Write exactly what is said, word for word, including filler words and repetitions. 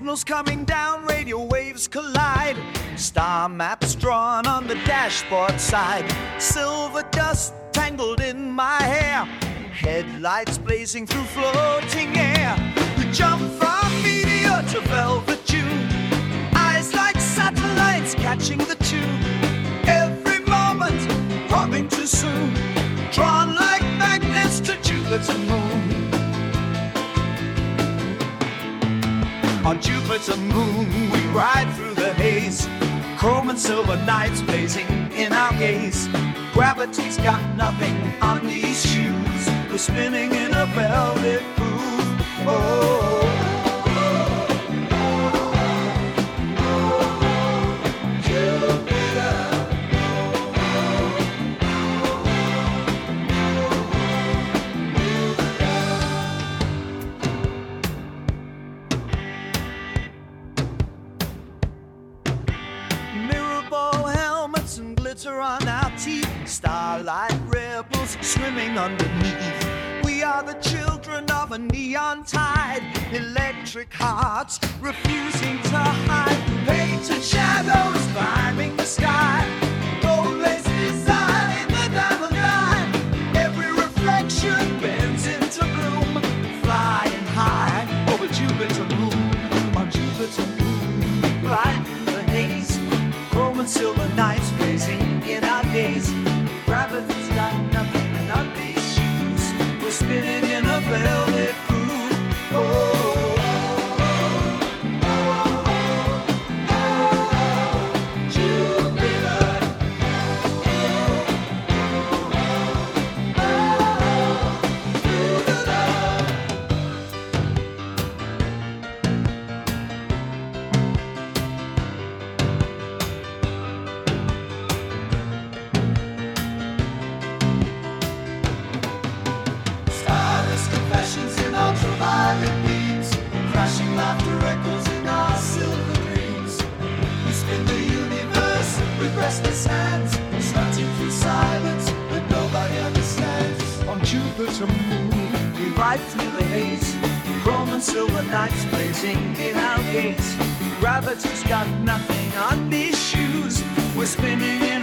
signals coming down, radio waves collide. Star maps drawn on the dashboard side. Silver dust tangled in my hair. Headlights blazing through floating air. We jump from meteor to velvet June. Eyes like satellites catching the tune. Every moment probing too soon. Drawn like magnets to Jupiter moon. On Jupiter moon we ride through the haze. Chrome and silver nights blazing in our gaze. Gravity's got nothing on these shoes. We're spinning in a velvet groove. Oh. On our teeth, starlight rebels swimming underneath. We are the children of a neon tide, electric hearts refusing to hide. Painted shadows climbing the sky, gold lace design in the diamond line. Every reflection bends into bloom, flying high over Jupiter moon. On Jupiter moon, right through the haze. Chrome and silver nights blazing in our gaze. Gravity's got nothing on these shoes. We're spinning in a velvet groove. Oh, oh, oh, oh, Jupiter. Oh, oh, confessions in ultraviolet beams, crashing laughter echoes in our silver dreams. We spin the universe with restless hands, slanting through silence that nobody understands. On Jupiter moon, we ride through the haze. Chrome and silver nights blazing in our gaze. Gravity's got nothing on these shoes. We're spinning in